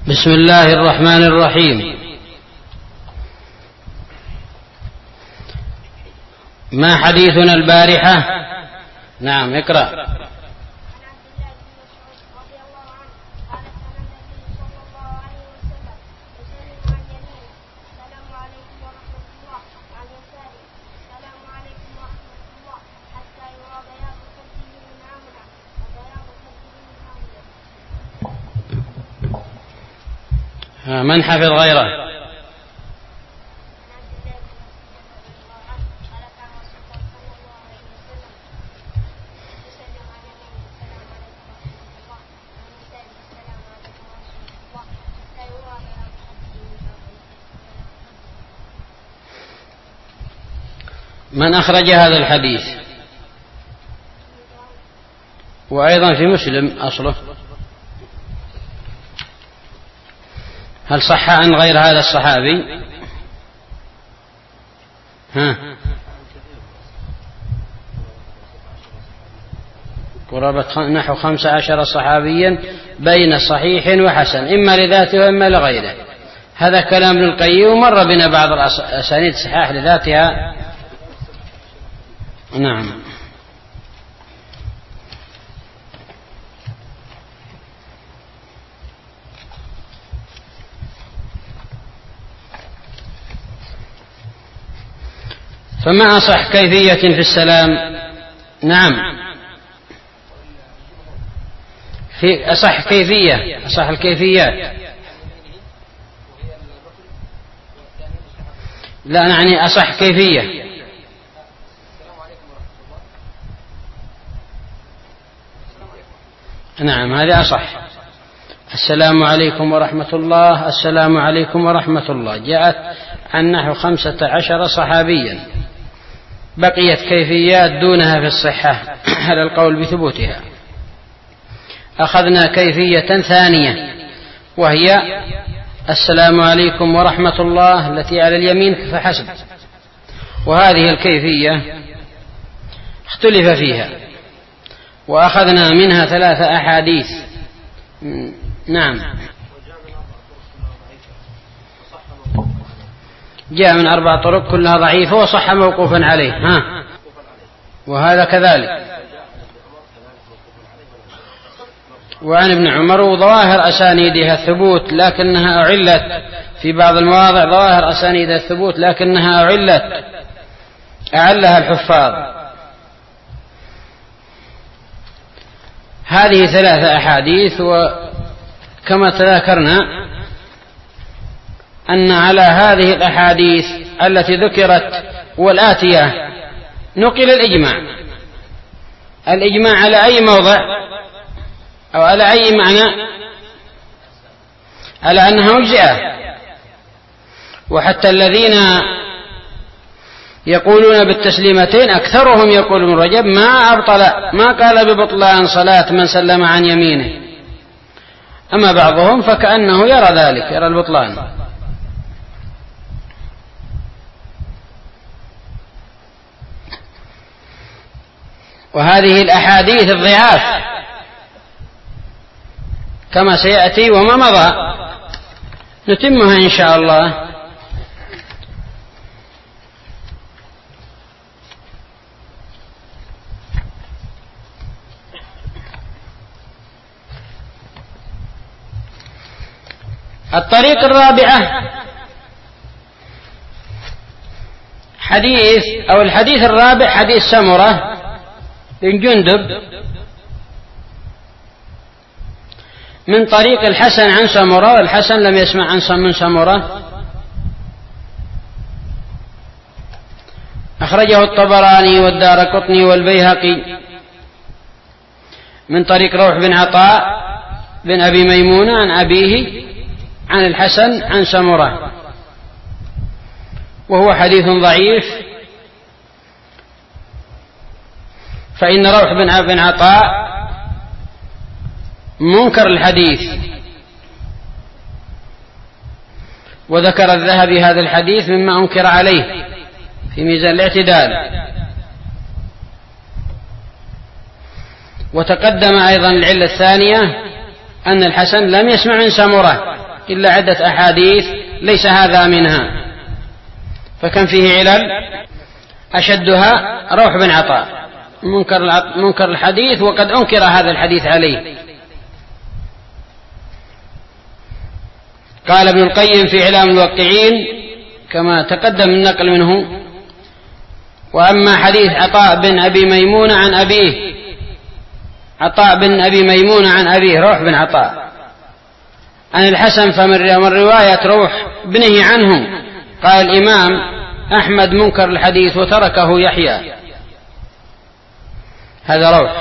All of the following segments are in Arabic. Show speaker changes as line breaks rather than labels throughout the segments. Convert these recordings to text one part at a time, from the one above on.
بسم الله الرحمن الرحيم. ما حديثنا البارحة؟ نعم اقرأ. من حفظ غيره؟ من أخرج هذا الحديث؟ وأيضا في مسلم أصله. هل صح عن غير هذا الصحابي؟ قرابة نحو 15 صحابيا بين صحيح وحسن، إما لذاته وإما لغيره. هذا كلام ابن القيم، ومر بنا بعض الأسانيد صحاح لذاتها. نعم. فما أصح كيفية في السلام؟ نعم، في أصح كيفية، أصح الكيفيات. لا، يعني أصح كيفية. نعم، هذا أصح. السلام عليكم ورحمة الله، السلام عليكم ورحمة الله، جاءت عن نحو 15 صحابيا. بقيت كيفيات دونها في الصحة على القول بثبوتها. أخذنا كيفية ثانية، وهي السلام عليكم ورحمة الله التي على اليمين فحسب، وهذه الكيفية اختلف فيها، وأخذنا منها 3 أحاديث. نعم، جاء من 4 طرق كلها ضعيفة وصح موقوفا عليه. وهذا كذلك. وعن ابن عمر وظواهر أسانيدها الثبوت، لكنها أعلت في بعض المواضع، ظواهر أسانيدها الثبوت لكنها أعلها الحفاظ. هذه 3 أحاديث، وكما تذكرنا أن على هذه الأحاديث التي ذكرت والآتية نقل الإجماع على أي موضع أو على أي معنى؟ على أنها مجزئة. وحتى الذين يقولون بالتسليمتين أكثرهم يقول ابن رجب ما قال ببطلان صلاة من سلم عن يمينه، أما بعضهم فكأنه يرى ذلك، يرى البطلان. وهذه الأحاديث الضعاف كما سيأتي وما مضى نتمها إن شاء الله. الطريق الرابعة الحديث الرابع حديث سمرة بن جندب من طريق الحسن عن سمرة، والحسن لم يسمع من سمرة. أخرجه الطبراني والدارقطني والبيهقي من طريق روح بن عطاء بن أبي ميمونة عن أبيه عن الحسن عن سمرة، وهو حديث ضعيف، فإن روح بن عطاء منكر الحديث، وذكر الذهبي هذا الحديث مما أنكر عليه في ميزان الاعتدال. وتقدم أيضا العلة الثانية أن الحسن لم يسمع من سمرة، إلا عدة أحاديث ليس هذا منها، فكان فيه علل أشدها روح بن عطاء منكر الحديث، وقد أنكر هذا الحديث عليه. قال ابن القيم في إعلام الوقيعين كما تقدم النقل منه: وأما حديث عطاء بن أبي ميمون عن أبيه، عطاء بن أبي ميمون عن أبيه روح بن عطاء عن الحسن فمن رواية روح بنه عنه. قال الإمام أحمد منكر الحديث وتركه يحيى، هذا روح.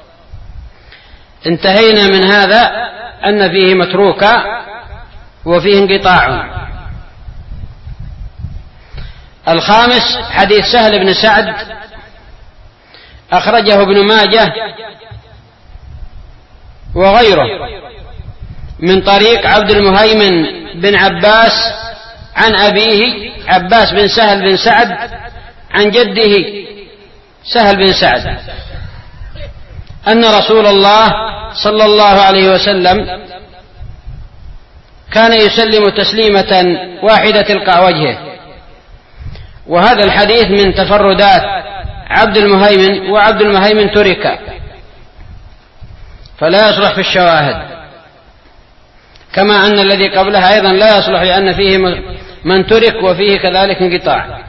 انتهينا من هذا أن فيه متروكا وفيه انقطاع. الخامس حديث سهل بن سعد أخرجه ابن ماجه وغيره من طريق عبد المهيمن بن عباس عن أبيه عباس بن سهل بن سعد عن جده سهل بن سعد أن رسول الله صلى الله عليه وسلم كان يسلم تسليمة واحدة تلقاء وجهه. وهذا الحديث من تفردات عبد المهيمن، وعبد المهيمن ترك فلا يصلح في الشواهد، كما أن الذي قبلها أيضا لا يصلح لأن فيه من ترك وفيه كذلك انقطاع.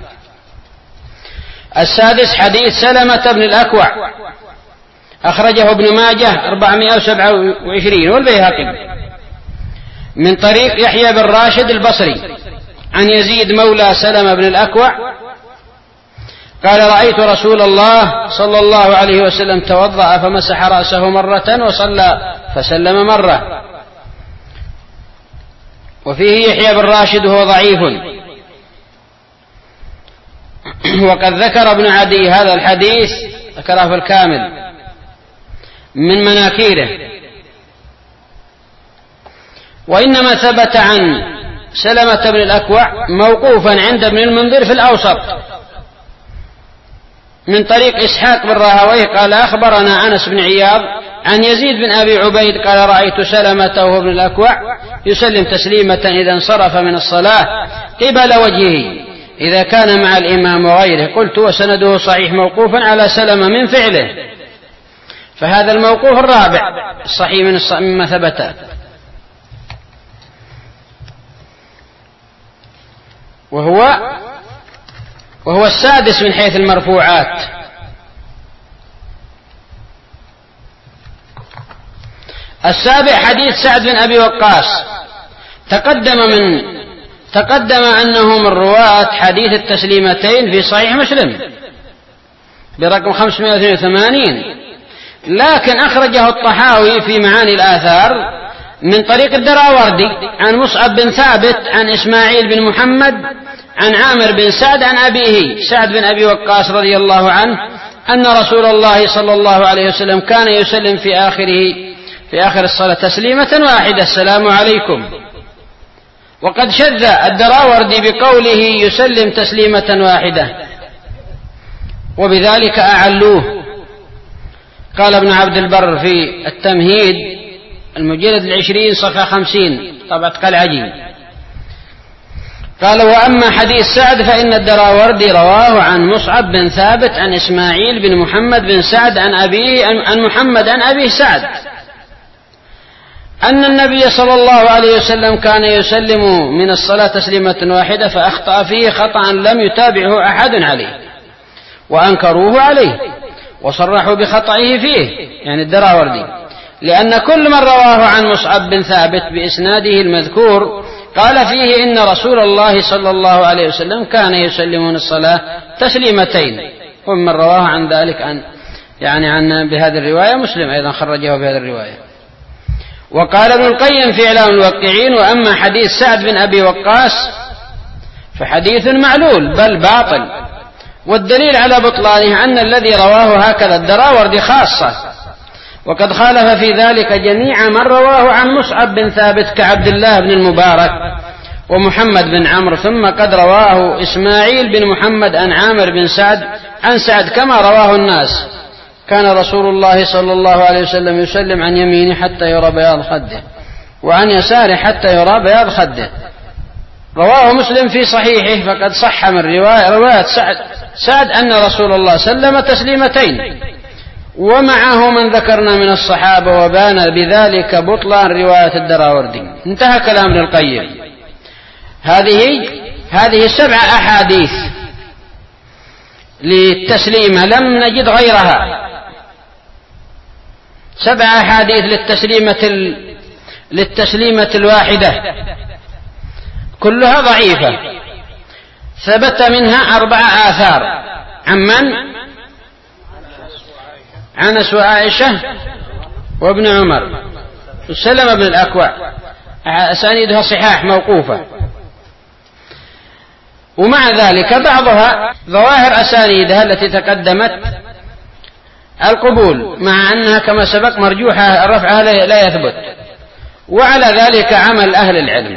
السادس حديث سلمة بن الأكوع أخرجه ابن ماجه 427 والبيهقي من طريق يحيى بن راشد البصري عن يزيد مولى سلمة بن الأكوع قال: رأيت رسول الله صلى الله عليه وسلم توضأ فمسح رأسه مرة وصلى فسلم مرة. وفيه يحيى بن راشد وهو ضعيف، وقد ذكر ابن عدي هذا الحديث ذكره في الكامل من مناكيره. وإنما ثبت عن سلمة بن الأكوع موقوفا عند ابن المنذر في الأوسط من طريق إسحاق بن راهويه قال: أخبرنا أنس بن عياض عن يزيد بن أبي عبيد قال: رأيت سلمة وهو ابن الأكوع يسلم تسليمة إذا انصرف من الصلاة قبل وجهه إذا كان مع الإمام وغيره. قلت: وسنده صحيح موقوفا على سلمة من فعله. فهذا الموقوف الرابع الصحيح مما ثبت. وهو السادس من حيث المرفوعات. السابع حديث سعد بن أبي وقاص تقدم أنه من رواة حديث التسليمتين في صحيح مسلم برقم 582، لكن أخرجه الطحاوي في معاني الآثار من طريق الدراوردي عن مصعب بن ثابت عن إسماعيل بن محمد عن عامر بن سعد عن أبيه سعد بن أبي وقاص رضي الله عنه أن رسول الله صلى الله عليه وسلم كان يسلم في آخر الصلاة تسليمة واحدة: السلام عليكم. وقد شذ الدراوردي بقوله يسلم تسليمة واحدة، وبذلك أعلوه. قال ابن عبد البر في التمهيد المجلد 20 صفحة 50 طبعة قلعجي قال: وأما حديث سعد فإن الدراوردي رواه عن مصعب بن ثابت عن إسماعيل بن محمد بن سعد عن أبيه عن محمد عن أبيه سعد أن النبي صلى الله عليه وسلم كان يسلم من الصلاة تسليمة واحدة فأخطأ فيه خطأ لم يتابعه أحد عليه وأنكروه عليه وصرحوا بخطئه فيه، يعني الدراوردي، لأن كل من رواه عن مصعب بن ثابت بإسناده المذكور قال فيه إن رسول الله صلى الله عليه وسلم كان يسلمون الصلاة تسليمتين. ومن رواه عن ذلك عن بهذه الرواية مسلم أيضا خرجه بهذه الرواية. وقال ابن القيم في إعلام الوقيعين: وأما حديث سعد بن أبي وقاص فحديث معلول بل باطل، والدليل على بطلانه أن الذي رواه هكذا الدراوردي خاصة، وقد خالف في ذلك جميع من رواه عن مصعب بن ثابت كعبد الله بن المبارك ومحمد بن عمرو، ثم قد رواه إسماعيل بن محمد عن عامر بن سعد عن سعد كما رواه الناس. كان رسول الله صلى الله عليه وسلم يسلم عن يمينه حتى يرى بياض خده. وعن يساره حتى يرى بياض خده. رواه مسلم في صحيحه فقد صح من رواية سعد أن رسول الله سلم تسليمتين، ومعه من ذكرنا من الصحابة، وبان بذلك بطلان رواية الدراوردي. انتهى كلام ابن القيم. هذه 7 أحاديث للتسليمة لم نجد غيرها، 7 أحاديث للتسليمة الواحدة كلها ضعيفة. ثبت منها 4 آثار. عمن؟ عنس وعائشة وابن عمر وسلم بن الأكوع، أسانيدها صحاح موقوفة. ومع ذلك بعضها ظواهر أسانيدها التي تقدمت القبول، مع أنها كما سبق مرجوحة رفعها لا يثبت، وعلى ذلك عمل أهل العلم.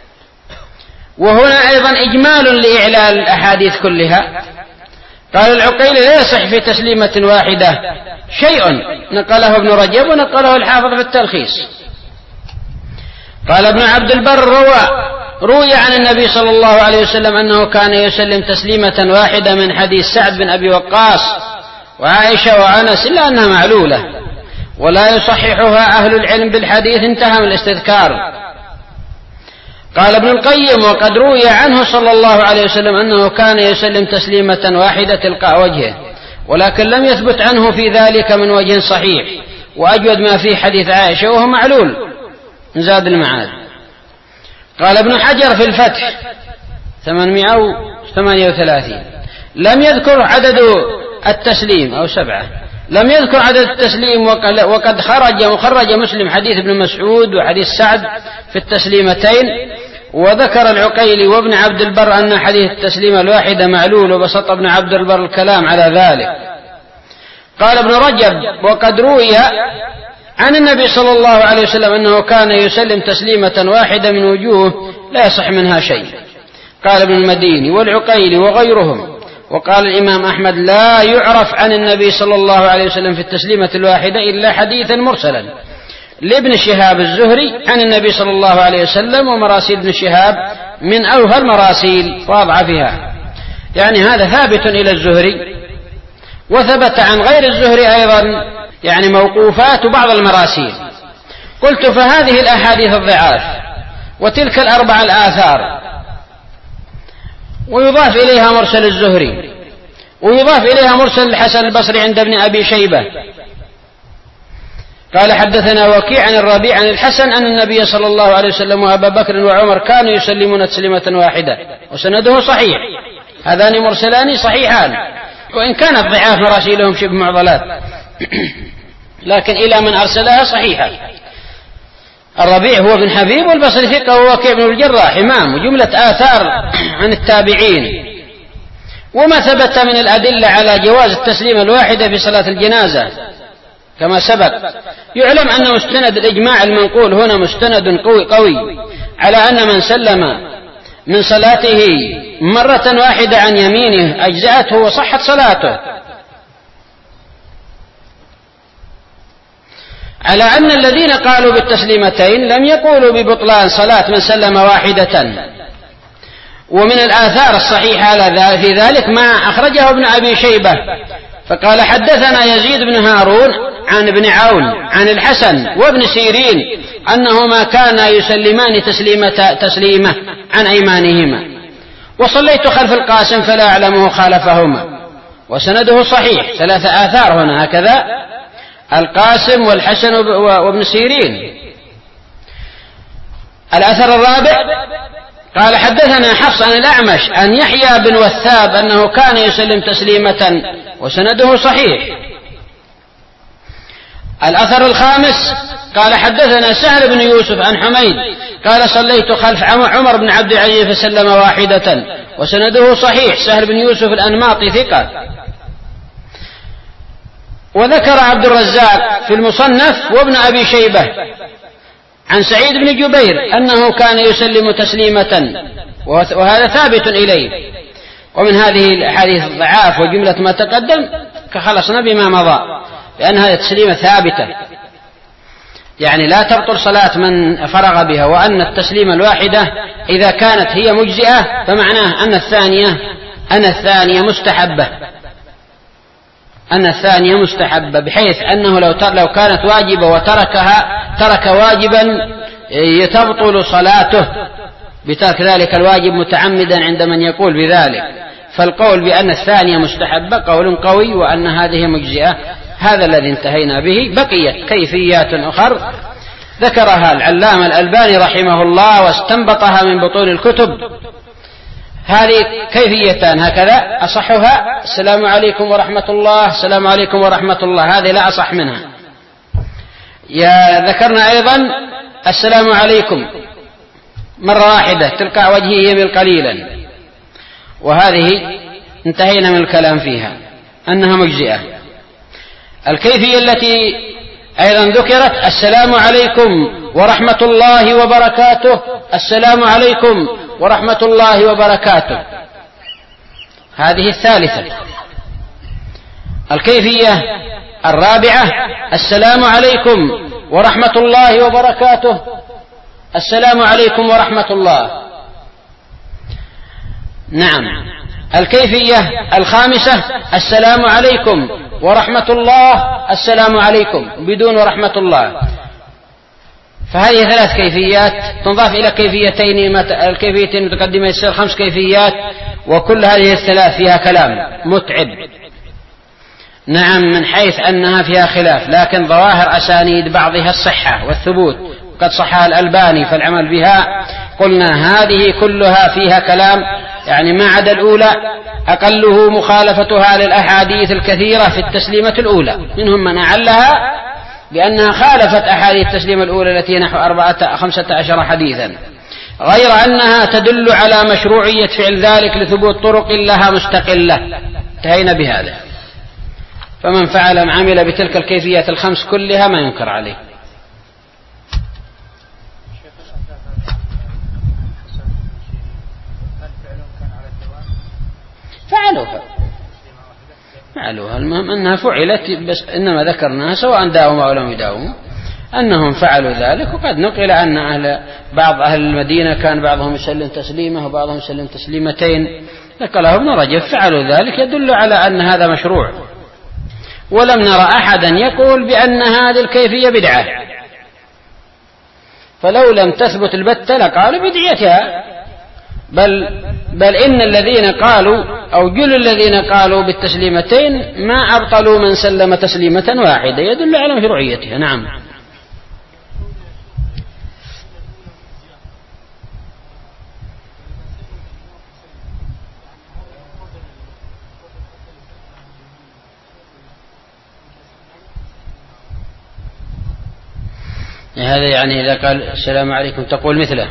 وهنا أيضا إجمال لإعلال الأحاديث كلها. قال العقيلي لا يصح في تسليمة واحدة شيء، نقله ابن رجب ونقله الحافظ في التلخيص. قال ابن عبد البر روي عن النبي صلى الله عليه وسلم أنه كان يسلم تسليمة واحدة من حديث سعد بن أبي وقاص وعائشة وأنس، إلا أنها معلولة ولا يصححها أهل العلم بالحديث. انتهى من الاستذكار. قال ابن القيم وقد روي عنه صلى الله عليه وسلم أنه كان يسلم تسليمة واحدة تلقاء وجهه، ولكن لم يثبت عنه في ذلك من وجه صحيح، وأجود ما في حديث عائشة وهو معلول زاد المعاد. قال ابن حجر في الفتح 838 لم يذكر عدد التسليم أو 7، لم يذكر عدد التسليم، وقد خرج مسلم حديث ابن مسعود وحديث سعد في التسليمتين. وذكر العقيلي وابن عبد البر أن حديث التسليمة الواحدة معلول، وبسط ابن عبد البر الكلام على ذلك. قال ابن رجب وقد روي عن النبي صلى الله عليه وسلم أنه كان يسلم تسليمة واحدة من وجوه لا يصح منها شيء. قال ابن المديني والعقيلي وغيرهم. وقال الإمام أحمد لا يعرف عن النبي صلى الله عليه وسلم في التسليمة الواحدة إلا حديثا مرسلا لابن شهاب الزهري عن النبي صلى الله عليه وسلم، ومراسيل ابن شهاب من أوفى المراسيل وأضعفها. يعني هذا ثابت إلى الزهري. وثبت عن غير الزهري أيضا يعني موقوفات بعض المراسيل. قلت فهذه الأحاديث الضعاف وتلك 4 الآثار، ويضاف إليها مرسل الزهري، ويضاف إليها مرسل الحسن البصري عند ابن أبي شيبة. قال حدثنا وكيع عن الربيع عن الحسن أن النبي صلى الله عليه وسلم وأبا بكر وعمر كانوا يسلمون تسليمة واحدة، وسنده صحيح. هذان مرسلان صحيحان، وإن كانت ضعاف مراسيلهم شبه معضلات لكن إلى من أرسلها صحيحة. الربيع هو بن حبيب، والبصري ثقة هو وكيع بن الجراح إمام، وجملة آثار عن التابعين. وما ثبت من الأدلة على جواز التسليمة الواحدة في صلاة الجنازة كما سبق. يعلم أن مستند الإجماع المنقول هنا مستند قوي على أن من سلم من صلاته مرة واحدة عن يمينه أجزأته وصحت صلاته، على أن الذين قالوا بالتسليمتين لم يقولوا ببطلان صلاة من سلم واحدة. ومن الآثار الصحيحة في ذلك ما أخرجه ابن أبي شيبة فقال حدثنا يزيد بن هارون عن ابن عون عن الحسن وابن سيرين أنهما كانا يسلمان تسليمة عن أيمانهما، وصليت خلف القاسم فلا أعلمه خالفهما، وسنده صحيح. 3 آثار هنا هكذا، القاسم والحسن وابن سيرين. الأثر الرابع قال حدثنا حفص عن الأعمش عن يحيى بن وثاب أنه كان يسلم تسليمة، وسنده صحيح. الأثر الخامس قال حدثنا سهل بن يوسف عن حميد قال صليت خلف عمر بن عبد العزيز فسلم واحدة، وسنده صحيح. سهل بن يوسف الأنماطي ثقة. وذكر عبد الرزاق في المصنف وابن أبي شيبة عن سعيد بن جبير أنه كان يسلم تسليمة، وهذا ثابت إليه. ومن هذه الأحاديث الضعاف وجملة ما تقدم كخلصنا بما مضى، لأن هذه التسليمة ثابتة. يعني لا تبطل صلاة من فرغ بها، وأن التسليمة الواحدة إذا كانت هي مجزئة فمعناه أن الثانية مستحبة، بحيث أنه لو كانت واجبة وتركها ترك واجبا تبطل صلاته بترك ذلك الواجب متعمدا عند من يقول بذلك. فالقول بأن الثانية مستحبة قول قوي، وأن هذه مجزئة هذا الذي انتهينا به. بقيت كيفيات أخرى ذكرها العلامة الألباني رحمه الله واستنبطها من بطون الكتب. هذه كيفيتان هكذا: أصحها السلام عليكم ورحمة الله، السلام عليكم ورحمة الله، هذه لا أصح منها. ذكرنا أيضا السلام عليكم مرة واحدة تلقى وجهه يميل قليلا، وهذه انتهينا من الكلام فيها أنها مجزئة. الكيفية التي أيضا ذكرت: السلام عليكم ورحمة الله وبركاته، السلام عليكم ورحمة الله وبركاته، هذه الثالثة. الكيفية الرابعة: السلام عليكم ورحمة الله وبركاته، السلام عليكم ورحمة الله. نعم. الكيفية الخامسة: السلام عليكم ورحمة الله، السلام عليكم بدون ورحمة الله. فهذه ثلاث كيفيات تنضاف إلى الكيفيتين المتقدمة يصير 5 كيفيات، وكل هذه الثلاث فيها كلام متعب. نعم، من حيث أنها فيها خلاف، لكن ظواهر أسانيد بعضها الصحة والثبوت، قد صحها الألباني فالعمل بها. قلنا هذه كلها فيها كلام، يعني ما عدا الأولى أقله مخالفتها للأحاديث الكثيرة في التسليمة الأولى، منهم من أعلها بأنها خالفت أحاديث التسليمة الأولى التي نحو 15 حديثا، غير أنها تدل على مشروعية فعل ذلك لثبوت طرق لها مستقلة. انتهينا بهذا. فمن فعل عمل بتلك الكيفيات ال5 كلها ما ينكر عليه. فعلوها المهم أنها فعلت، بس إنما ذكرناها سواء داوموا أو لم يداوموا أنهم فعلوا ذلك. وقد نقل أن بعض أهل المدينة كان بعضهم يسلم تسليمة وبعضهم يسلم تسليمتين، نقله ابن رجب فعلوا ذلك، يدل على أن هذا مشروع. ولم نرى أحدا يقول بأن هذه الكيفية بدعة، فلو لم تثبت البتة لقالوا بدعتها. بل إن الذين قالوا أو جل الذين قالوا بالتسليمتين ما أبطلوا من سلم تسليمة واحدة، يدل على مشروعيتها. نعم. هذا يعني إذا قال السلام عليكم تقول مثله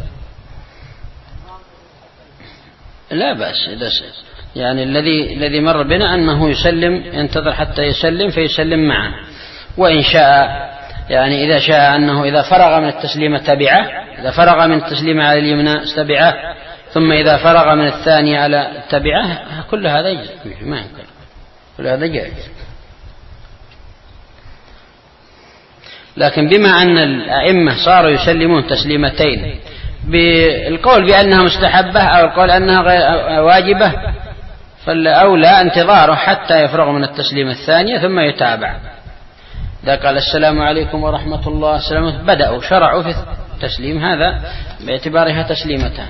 لا بأس. يعني الذي مر بنا أنه يسلم، ينتظر حتى يسلم فيسلم معه، وإن شاء يعني إذا شاء أنه إذا فرغ من التسليمة تبعه، إذا فرغ من التسليمة على اليمنى استبعه، ثم إذا فرغ من الثانية على تبعه، كل هذا يجوز، ما ينكر، كل هذا جائز. لكن بما أن الأئمة صاروا يسلمون تسليمتين بالقول بأنها مستحبة أو القول أنها واجبة، فالأولى انتظاره حتى يفرغ من التسليم الثانية ثم يتابع. إذا قال السلام عليكم ورحمة الله بدأوا شرعوا في التسليم، هذا باعتبارها تسليمتان.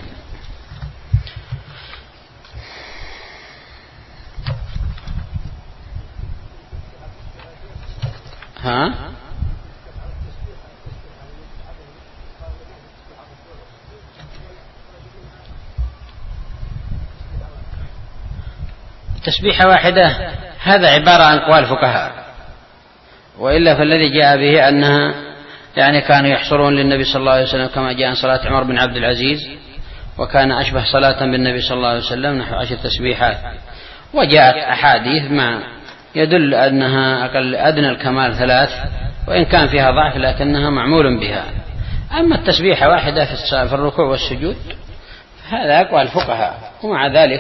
تسبيحة واحدة هذا عبارة عن أقوال الفقهاء، وإلا فالذي جاء به أنها يعني كانوا يحصرون للنبي صلى الله عليه وسلم كما جاء عن صلاة عمر بن عبد العزيز، وكان أشبه صلاة بالنبي صلى الله عليه وسلم نحو 10 تسبيحات. وجاءت أحاديث ما يدل أنها أقل أدنى الكمال 3، وإن كان فيها ضعف لكنها معمول بها. أما التسبيحة واحدة في الركوع والسجود هذا أقوال الفقهاء، ومع ذلك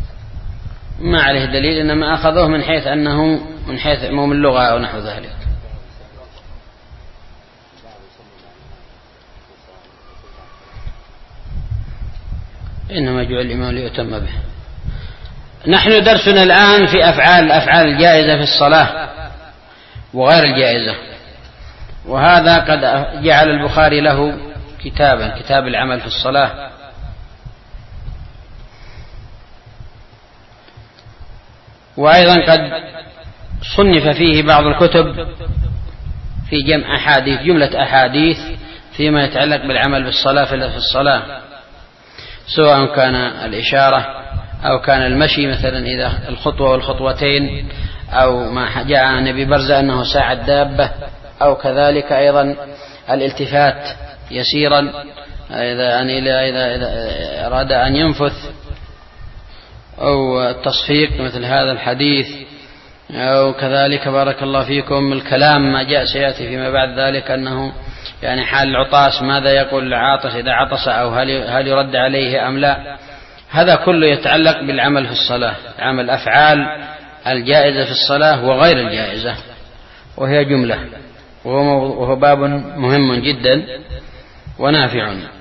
ما عليه دليل، إنما أخذوه من حيث أنه من حيث عموم اللغة أو نحو ذلك. إنما جعل الإمام ليؤتم به. نحن درسنا الآن في الأفعال الجائزة في الصلاة وغير الجائزة، وهذا قد جعل البخاري له كتاب العمل في الصلاة. وأيضا قد صنف فيه بعض الكتب في جملة أحاديث فيما يتعلق بالعمل بالصلاة في الصلاة، سواء كان الإشارة أو كان المشي مثلا إذا الخطوة والخطوتين، أو ما جاء عن أبي برزة أنه ساعد دابة، أو كذلك أيضا الالتفات يسيرا إذا أراد أن ينفث، أو التصفيق مثل هذا الحديث، أو كذلك بارك الله فيكم الكلام ما جاء سيأتي فيما بعد ذلك أنه يعني حال العطاس ماذا يقول العاطس إذا عطس، أو هل يرد عليه أم لا. هذا كله يتعلق بالعمل في الصلاة، عمل أفعال الجائزة في الصلاة وغير الجائزة، وهي جملة، وهو باب مهم جدا ونافع.